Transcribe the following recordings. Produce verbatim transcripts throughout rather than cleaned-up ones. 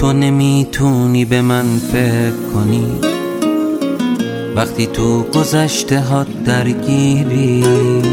تو نمیتونی به من فکر کنی وقتی تو گذشته ها درگیری.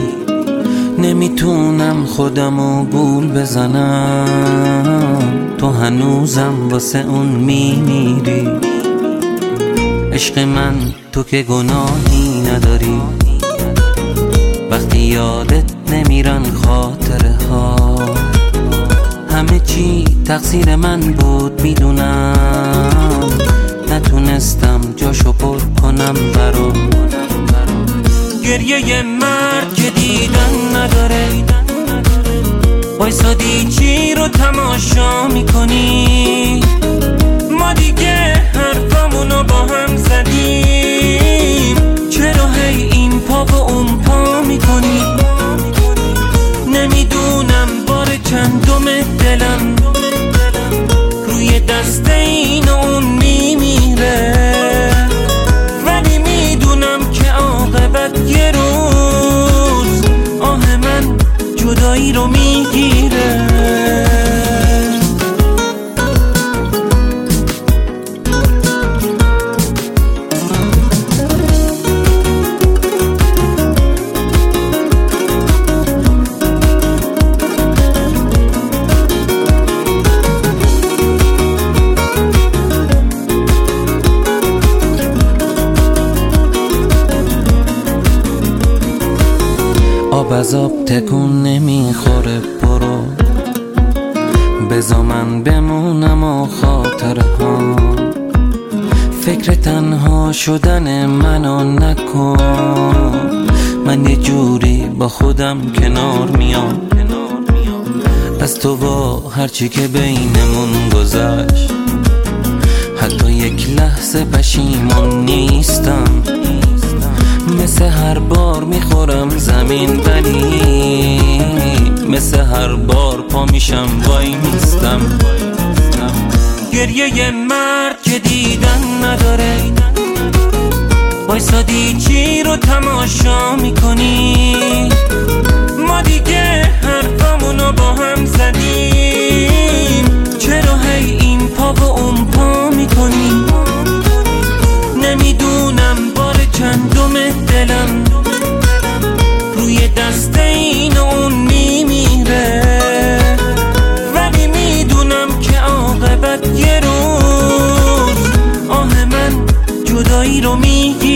نمیتونم خودمو گول بزنم، تو هنوزم واسه اون میمیری. عشق من تو که گناهی نداری، وقتی یادت نمیرن خاطره ها. همه چی تقصیر من بود میدونم، نتونستم جاشو پر کنم برا. گریه مرد که دیدن نداره، وایسادی چی رو تماشا میکنی؟ ما دیگه حرفامونو با هم زدیم، چرا هی این پا و اون پا میکنی؟ نمیدونم بار چندم دلم روی دست این و اون میمیره، ولی میدونم که عاقبت یه روز آه من جدایی رو میگیره. آب از آب تکون نمیخوره، برو بذار من بمونم و خاطره ها. فکر تنها شدن منو نکن، من یه جوری با خودم کنار میام. از تو با هرچی که بینمون گذشت حتی یک لحظه پشیمون نیستم. مثل هر بار میخورم زمین، ولی مثل هر بار پا میشم وای میستم. گریه مرد که دیدن نداره، وایسادی چی رو تماشا میکنی؟ ما دیگه حرفامونو با هم زدیم، چرا هی این پا و اون پا میکنی؟ نمیدونم بار چندم دلم روی دست این و اون میمیره، ولی میدونم که عاقبت یه روز آه من جدایی رو میگیره.